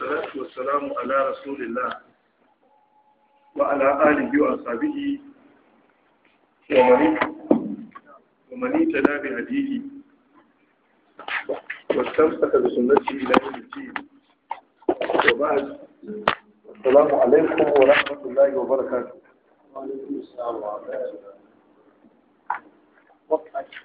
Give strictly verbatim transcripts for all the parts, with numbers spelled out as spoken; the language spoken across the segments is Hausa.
والصلاة والسلام على رسول الله وعلى آله وأصحابه ومن ومن اهتدى بهديه واستمسك بسنته إلى يوم الدين. وبعد، السلام عليكم ورحمة الله وبركاته. وعليكم السلام ورحمة الله وبركاته.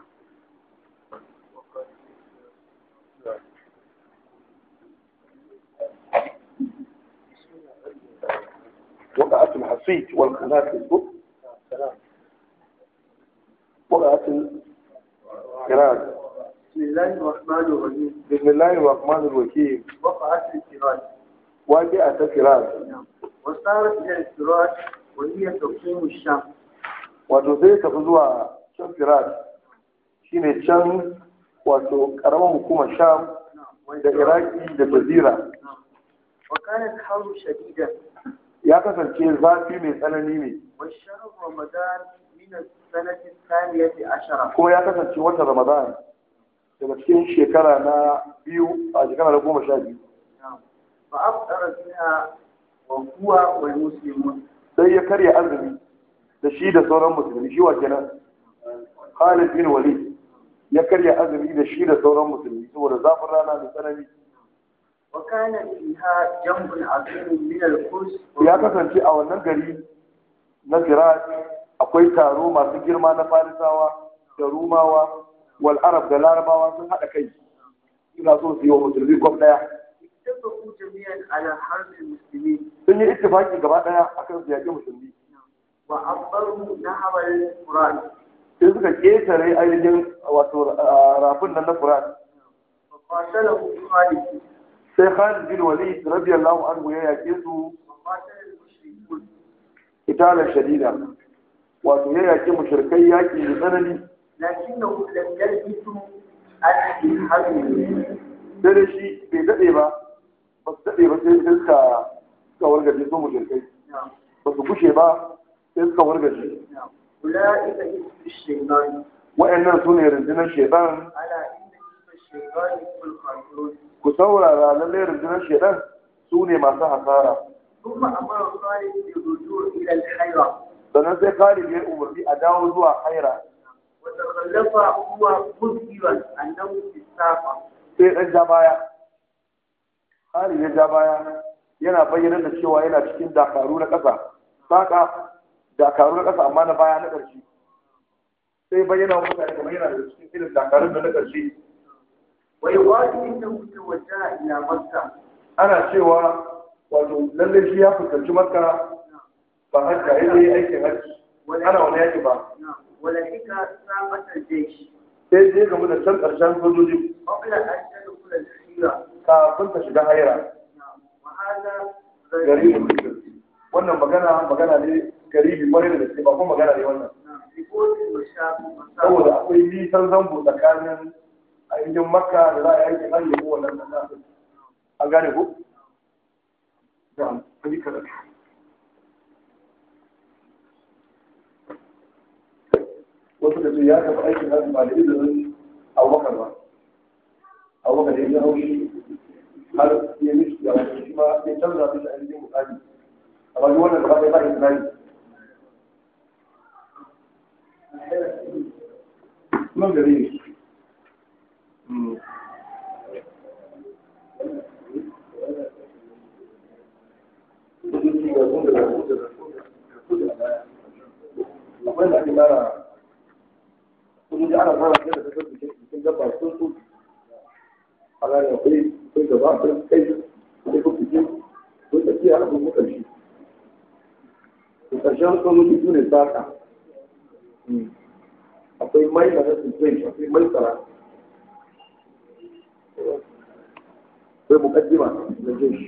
وقعت الحصيد والقناة في البطء وقعت الكراد. بسم الله الرحمن الرحيم. بسم الله الرحمن الرحيم. وقعت الكراد. وجاءت الكراد. وصارت إلى الكراد وهي تقيم الشام. وتزيد تفضوا شام كراد شين الشام wato karamar hukumar sham da iraki da jazira. وكانت حرب شديدة. ya kasance zafi mai tsanani ne. والشهر رمضان من السنة الثانية عشرة. kuma ya kasance watan ramadan daga cikin shekara na biyu a shekara na goma sha biyu. فأفطر فيها وهو والمسلمون. sai ya karya azumi da shi da sauran musulmi. shi wa kenan Khalid bin Walid ya karya azumi da shi da sauran musulmi saboda zafin rana mai tsanani. وكان فيها جنب عظيم من الفرس. ya kasance a wannan gari na Firat akwai taro masu girma na Farisawa da Rumawa wal Arab da Larabawa sun haɗa kai suna so su yi wa musulmi gwam ɗaya. اتفقوا جميعا على حرب المسلمين. sun yi ittifaki gaba ɗaya akan su yaƙi musulmi. وعبروا نهر الفرات. sai suka ƙetare ainihin wato rafin nan na Furat. فقاتله خالد. sai Khalid bin Walid radiyallahu anhu ya yaƙe su italar shadida, wato ya yaƙi mushrikai yaƙi da tsanani. لكنه لم يلبثوا على الحرب. sai da shi bai daɗe ba ba su daɗe ba sai suka suka wargaje su mushrikai ba su kushe ba sai suka wargaje. أولئك اسم الشيطان. wa'annan su ne rundunar shaitan. على إن اسم الشيطان هم الخاسرون. ku saurara lallai rundunar shaitan su ne masu hasara. ثم أمر خالد بالرجوع إلى الحيرة. sannan sai Khalid ya umarni a dawo zuwa Haira. وتخلف هو مذهبا أنه في الساقة. sai ɗan ja baya. Khalid ya ja baya yana bayyana da cewa yana cikin dakaru na ƙasa. Saka dakaru na ƙasa amma na baya na ƙarshe. sai bayyana wa mutane kamar yana da cikin irin dakarun da na ƙarshe. ويقال إنه توجه إلى مكة. ana cewa wato lalle shi ya fuskanci Makka ba hajja ya yi aikin hajji ana wani yaki ba. ولكن ساقة الجيش. sai sai gamu da can ƙarshen sojoji قبل أن تدخل الحيرة. kafin ta shiga Haira. وهذا garibi mutum wannan magana magana ne garibi kwarai da gaske ba kuma magana ne wannan. يقول المشاة. saboda akwai nisan zango tsakanin ainihin Makka da za a yi aikin hajji ko wannan kasa. an gane ko? da an yi karatu. wasu da su ya taɓa aikin hajji ba da izinin Abubakar ba. Abubakar ya ji haushi har ya mishi da wani shi ma ya canza mishi ainihin mutane. amma yi wannan gaba ɗaya ba yin zai. nan gari ne. akwai da ake mara kudin da ana fara da kasar cikin gaba sun so a gane akwai kai gaba akwai kai akwai kusurci akwai tsakiya akwai kusurci da ƙarshen sojoji su ne saka akwai mai da nasu zai akwai mai tsara akwai mukaddima da jeshi.